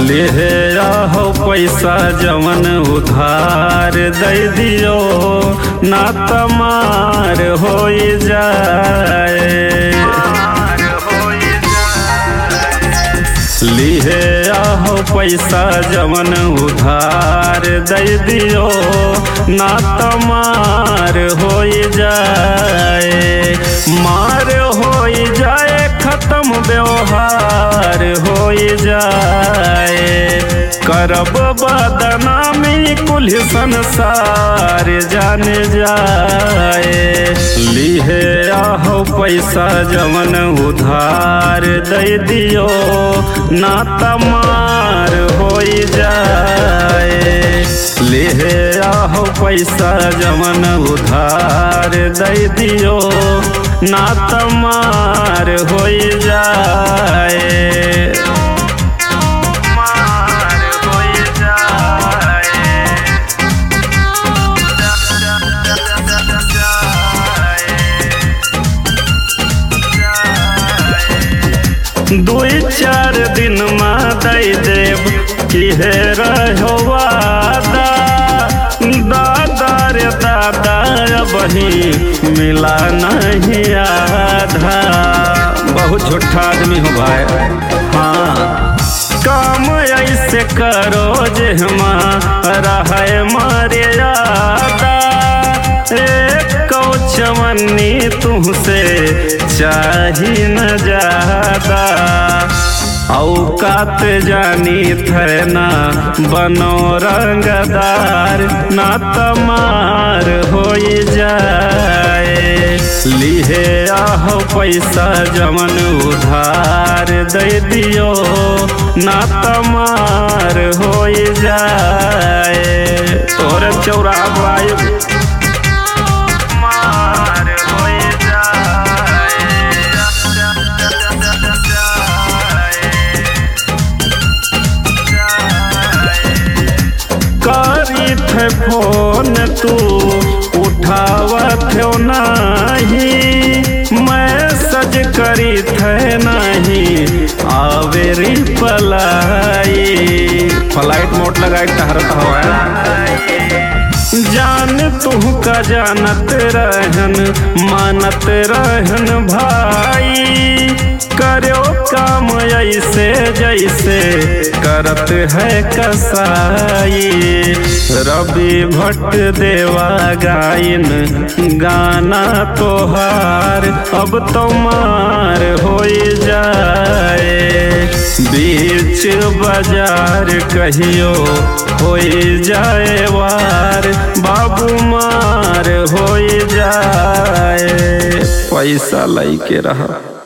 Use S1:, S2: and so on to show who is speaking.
S1: लेहे आहो पैसा जवन उधार दे दियो ना तमार हो जाए। लिहे आहो पैसा जवन उधार दे दियो ना तमार हो जाए। मार हो जाए खत्म व्यवहार हो जाए। करब बदनामी कुल संसार जान जाए। लिहे आहो पैसा जवन उधार दे दियो ना तमार हो जाए। लिहे आहो पैसा जवन उधार दे दियो ना तमार हो जाए। दुई चार दिन में दे देव किहे रहो वादा। दादा रे दादा बही मिला नहीं आधा। बहुत झूठा आदमी हो भाई। हाँ काम ऐसे करो जे हमारा है मारे यादा। एक चवन्नी तुमसे चाही न ज्यादा। औकात जानी थे ना बनो रंगदार ना तमार हो जाए। लिहे आहो पैसा जवन उधार दे दियो ना तमार हो जाए। तोरे चौराहा फोन तू उठावत हो नहीं। मैसेज करी थे नहीं आवेरी फ्लाइट मोड लगाए टहरत हो। जान तू का जानत रहन मानत रहन भाई। करो काम ऐसे जैसे करत है कसाई। रवि भट्ट देवा गायन गाना तोहार अब तुम्हार हो जाए। बीच बाजार कहियो हो जाए वार बाबू मार हो जाए। पैसा लई के रहा।